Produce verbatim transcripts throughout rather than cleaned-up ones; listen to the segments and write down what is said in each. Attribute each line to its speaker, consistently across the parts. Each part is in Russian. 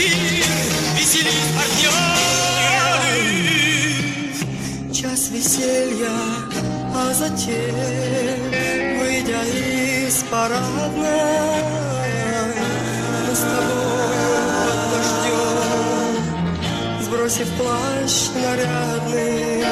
Speaker 1: эфир, веселись, партнеры.
Speaker 2: Час веселья, а затем, выйдя из парадной, мы с тобой под дождем, сбросив плащ нарядный.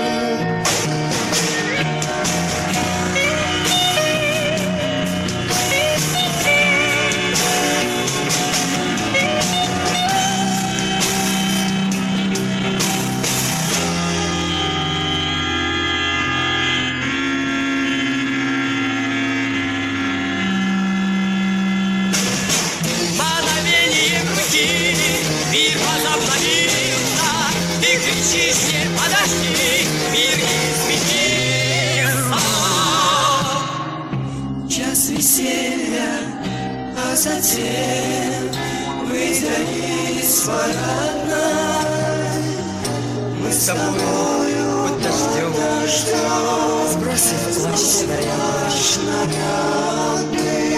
Speaker 1: Мир возобновился, ты кричишь, не подожди, мир не изменился.
Speaker 2: Час веселья, а затем, выйдя из парадной, мы с тобою под дождем, сбросив плащ нарядный.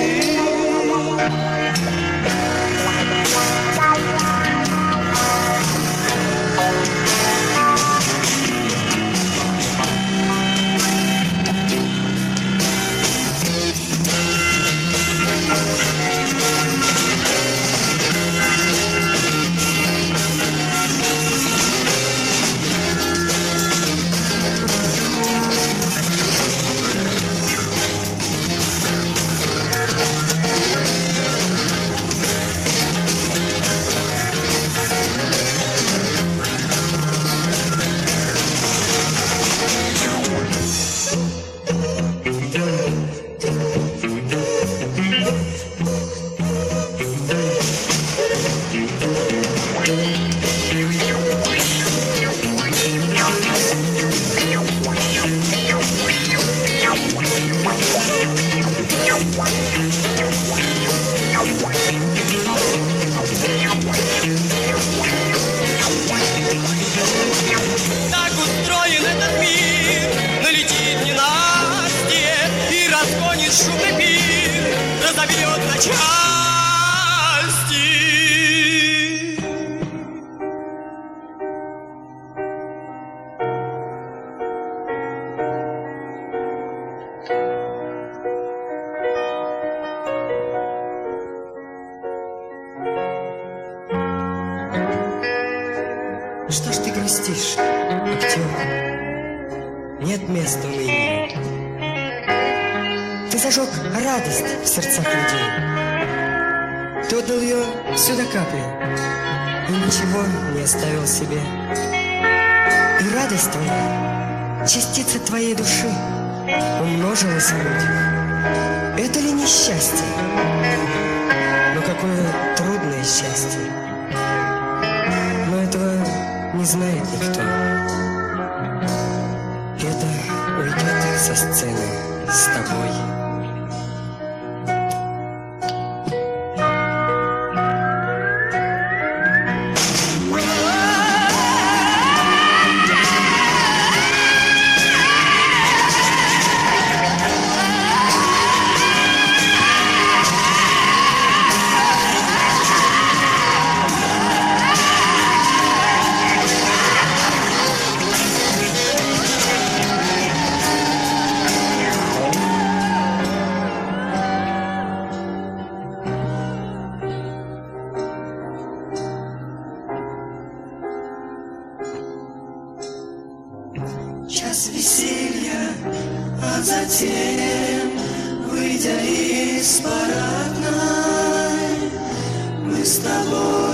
Speaker 1: Так устроен этот мир, налетит ненастье и разгонит шумный пир, разобьет на части.
Speaker 2: Что ж ты грустишь, актер? Нет места унынию. Ты зажег радость в сердцах людей. Ты отдал ее сюда капли и ничего не оставил себе. И радость твоя, частица твоей души, умножилась вроде. Это ли не счастье? Но какое трудное счастье. Но этого не знает никто. Это уйдет со сцены с тобой. Час веселья, а затем, выйдя из парадной, мы с тобой